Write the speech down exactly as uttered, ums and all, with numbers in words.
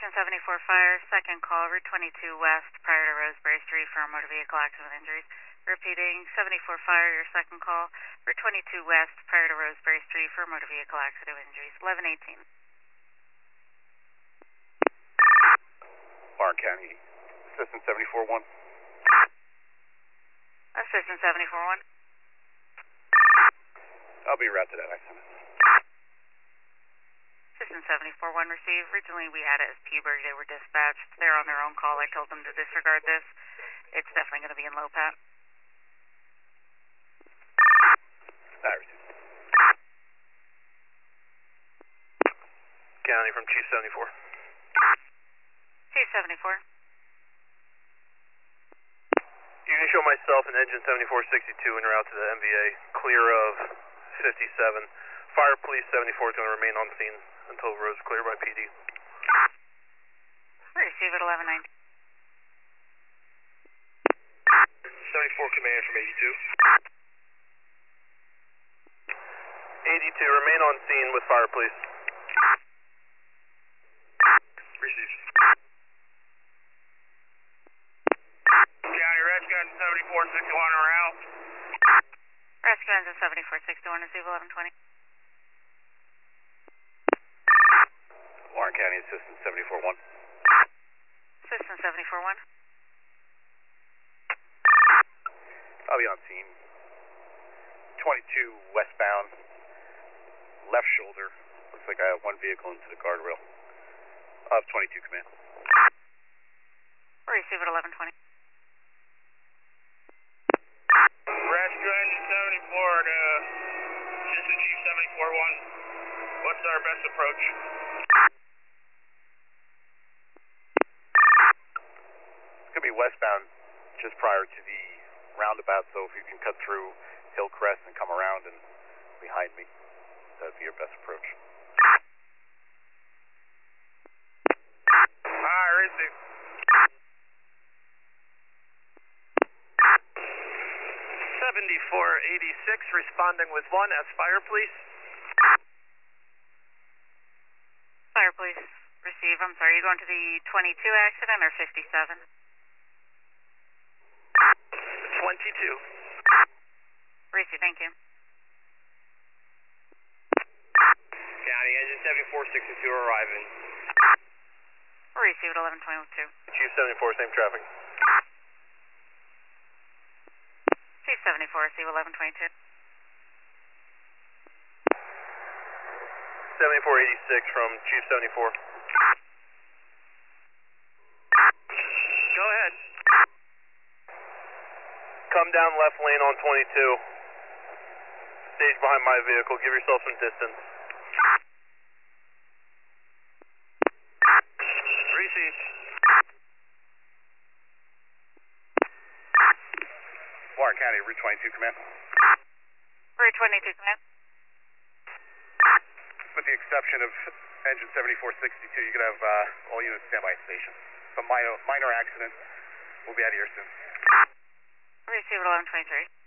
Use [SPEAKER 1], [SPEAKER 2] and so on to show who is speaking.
[SPEAKER 1] Citizen seventy-four Fire, second call, Route twenty-two West, prior to Roseberry Street for a motor vehicle accident injuries. Repeating, seventy-four Fire, your second call, Route twenty-two West, prior to Roseberry Street for a motor vehicle accident injuries. eleven eighteen.
[SPEAKER 2] Warren County, Assistant seventy-four one.
[SPEAKER 1] Assistant seventy-four one.
[SPEAKER 2] I'll be routed to that accident.
[SPEAKER 1] Assistant seventy-four one received. Originally we had it as Peaburg. They were dispatched. They're on their own call. I told them to disregard this. It's definitely going to be in low pat.
[SPEAKER 2] I received.
[SPEAKER 3] County from Chief seventy-four.
[SPEAKER 1] Chief seventy-four.
[SPEAKER 3] You can show myself and engine seventy-four sixty-two en route to the M V A, clear of fifty-seven. Fire Police seventy-four is going to remain on scene until road's clear by P D.
[SPEAKER 1] Receive at eleven ninety.
[SPEAKER 3] seventy-four command from eighty-two. eighty-two, remain on scene with Fire Police. Received. County Rescue Engine seventy-four sixty-one en route.
[SPEAKER 1] Rescue Engine seventy-four sixty-one, receive eleven twenty.
[SPEAKER 2] Warren County, Assistant seventy-four one.
[SPEAKER 1] Assistant seventy-four one.
[SPEAKER 2] I'll be on scene. twenty-two westbound, left shoulder. Looks like I have one vehicle into the guardrail. I'll have twenty-two command.
[SPEAKER 1] Receive at eleven twenty.
[SPEAKER 3] Rescue Engine seventy-four to Assistant Chief seventy-four one. What's our best approach?
[SPEAKER 2] It's going to be westbound just prior to the roundabout, so if you can cut through Hillcrest and come around and behind me, that would be your best approach.
[SPEAKER 3] Alright, receive. seventy-four eighty-six responding with one as Fire Police.
[SPEAKER 1] Fire Police, receive. I'm sorry, you going to the twenty-two accident or fifty-seven?
[SPEAKER 3] twenty-two.
[SPEAKER 1] Receive, thank you.
[SPEAKER 3] County Engine seventy-four sixty-two arriving.
[SPEAKER 1] Receive at eleven twenty-two.
[SPEAKER 3] Chief seventy-four, same traffic.
[SPEAKER 1] Chief seventy-four, receive eleven twenty-two.
[SPEAKER 3] seventy-four eighty-six from Chief seventy-four. Go ahead. Come down left lane on twenty-two. Stage behind my vehicle. Give yourself some distance. Receive.
[SPEAKER 2] Warren County, Route twenty-two command.
[SPEAKER 1] Route twenty-two, command.
[SPEAKER 2] With the exception of engine seventy-four sixty-two, you can have uh, all units stand by at station. Some minor, minor accident. We'll be out of here soon.
[SPEAKER 1] Receive at eleven twenty-three.